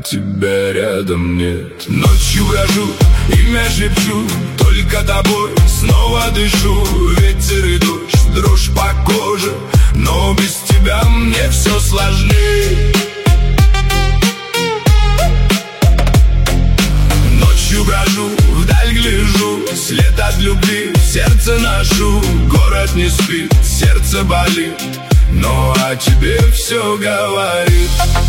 тебя рядом нет. Ночью брожу, имя шепчу, только тобой снова дышу. Ветер и дождь, дрожь по коже, но без тебя мне все сложнее. Ночью брожу, вдаль гляжу, след от любви в сердце ношу. Город не спит, сердце болит, но о тебе все говорит.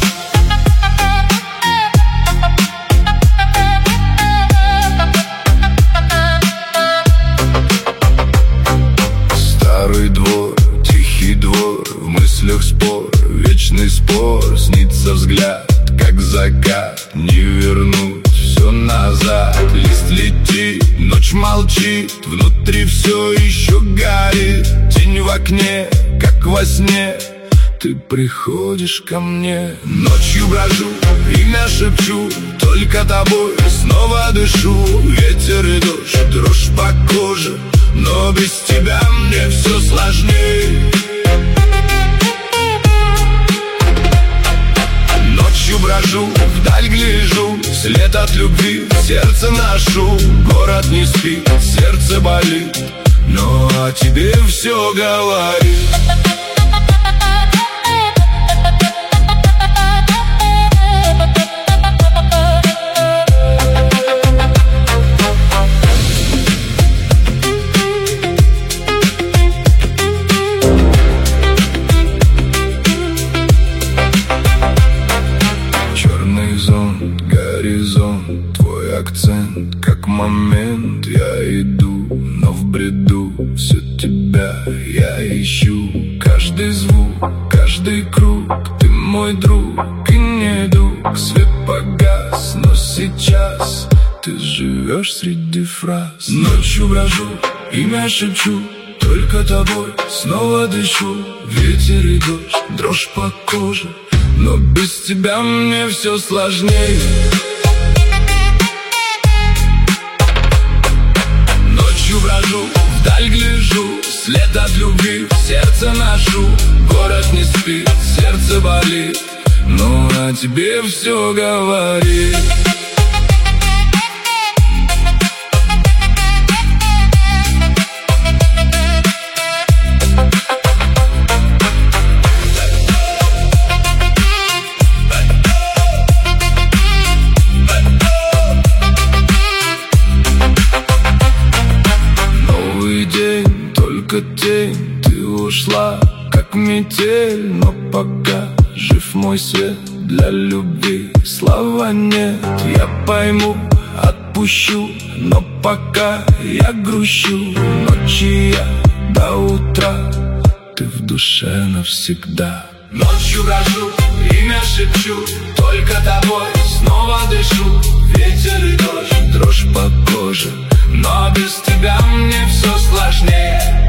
Старый двор, тихий двор, в мыслях спор, вечный спор. Снится взгляд, как закат, не вернуть все назад. Лист летит, ночь молчит, внутри все еще горит. Тень в окне, как во сне, ты приходишь ко мне. Ночью брожу, имя шепчу, только тобой снова дышу. Ветер и дождь, дрожь по коже, но без тебя мне все сложнее. Ночью брожу, вдаль гляжу, след от любви в сердце ношу. Город не спит, сердце болит, но о тебе все говорит. Горизонт, твой акцент, как момент. Я иду, но в бреду все тебя я ищу. Каждый звук, каждый круг, ты мой друг и недуг. Свет погас, но сейчас ты живешь среди фраз. Ночью брожу, имя шепчу, только тобой снова дышу. Ветер и дождь, дрожь по коже, но без тебя мне все сложнее. Ночью брожу, вдаль гляжу, след от любви в сердце ношу. Город не спит, сердце болит, но о тебе все говорит. Только тень, ты ушла, как метель. Но пока жив мой свет, для любви слова нет. Я пойму, отпущу, но пока я грущу. Ночи я до утра, ты в душе навсегда. Ночью брожу, имя шепчу, только тобой снова дышу. Ветер и дождь, дрожь по коже, но без тебя мне все сложнее.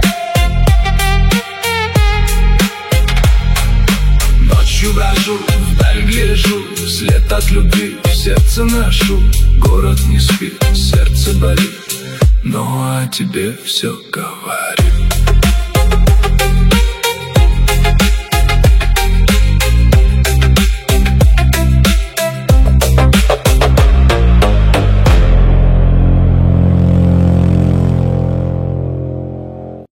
Ночью брожу, вдаль гляжу, след от любви в сердце ношу. Город не спит, сердце болит, но о тебе все говорит.